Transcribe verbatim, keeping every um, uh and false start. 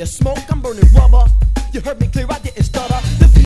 you smoke, I'm burning rubber. You heard me clear, I